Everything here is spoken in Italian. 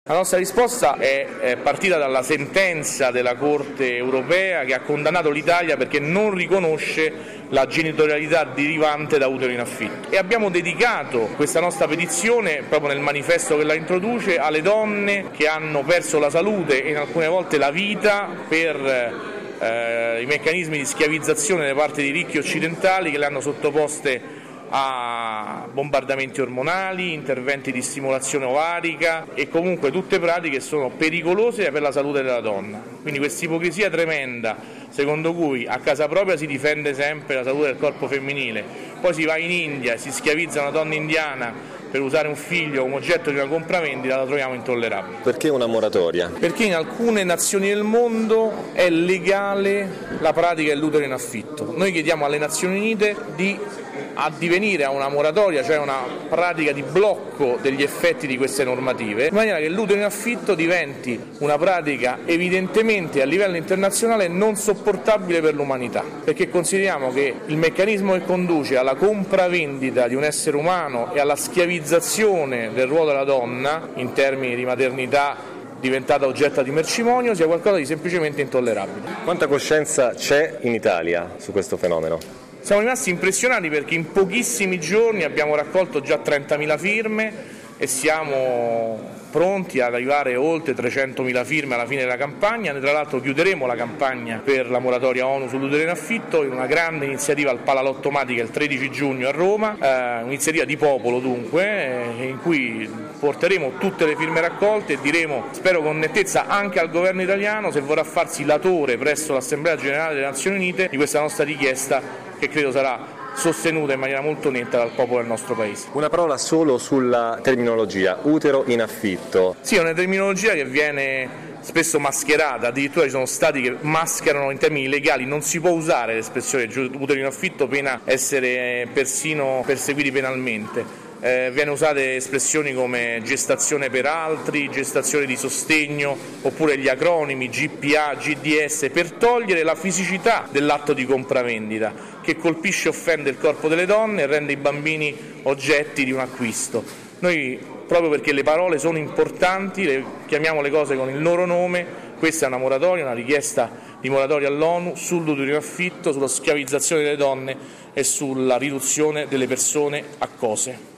La nostra risposta è partita dalla sentenza della Corte europea che ha condannato l'Italia perché non riconosce la genitorialità derivante da utero in affitto, e abbiamo dedicato questa nostra petizione, proprio nel manifesto che la introduce, alle donne che hanno perso la salute e in alcune volte la vita per i meccanismi di schiavizzazione da parte di ricchi occidentali che le hanno sottoposte a bombardamenti ormonali, interventi di stimolazione ovarica e comunque tutte pratiche che sono pericolose per la salute della donna. Quindi questa ipocrisia tremenda secondo cui a casa propria si difende sempre la salute del corpo femminile, poi si va in India e si schiavizza una donna indiana per usare un figlio come oggetto di una compravendita, la troviamo intollerabile. Perché una moratoria? Perché in alcune nazioni del mondo è legale la pratica dell'utero in affitto. Noi chiediamo alle Nazioni Unite di addivenire a una moratoria, cioè una pratica di blocco degli effetti di queste normative, in maniera che l'utero in affitto diventi una pratica evidentemente a livello internazionale non sopportabile per l'umanità, perché consideriamo che il meccanismo che conduce alla compravendita di un essere umano e alla schiavizzazione del ruolo della donna in termini di maternità diventata oggetto di mercimonio sia qualcosa di semplicemente intollerabile. Quanta coscienza c'è in Italia su questo fenomeno? Siamo rimasti impressionati perché in pochissimi giorni abbiamo raccolto già 30.000 firme e siamo pronti ad arrivare oltre 300.000 firme alla fine della campagna. Noi tra l'altro chiuderemo la campagna per la moratoria ONU sull'utero in affitto in una grande iniziativa al Palalottomatica il 13 giugno a Roma, un'iniziativa di popolo dunque, in cui porteremo tutte le firme raccolte e diremo, spero con nettezza, anche al governo italiano se vorrà farsi latore presso l'Assemblea Generale delle Nazioni Unite di questa nostra richiesta, che credo sarà sostenuta in maniera molto netta dal popolo del nostro Paese. Una parola solo sulla terminologia, utero in affitto. Sì, è una terminologia che viene spesso mascherata, addirittura ci sono stati che mascherano in termini legali, non si può usare l'espressione utero in affitto pena essere persino perseguiti penalmente. Viene usate espressioni come gestazione per altri, gestazione di sostegno oppure gli acronimi GPA, GDS per togliere la fisicità dell'atto di compravendita che colpisce e offende il corpo delle donne e rende i bambini oggetti di un acquisto. Noi, proprio perché le parole sono importanti, chiamiamo le cose con il loro nome. Questa è una moratoria, una richiesta di moratoria all'ONU sull'utero in affitto, sulla schiavizzazione delle donne e sulla riduzione delle persone a cose.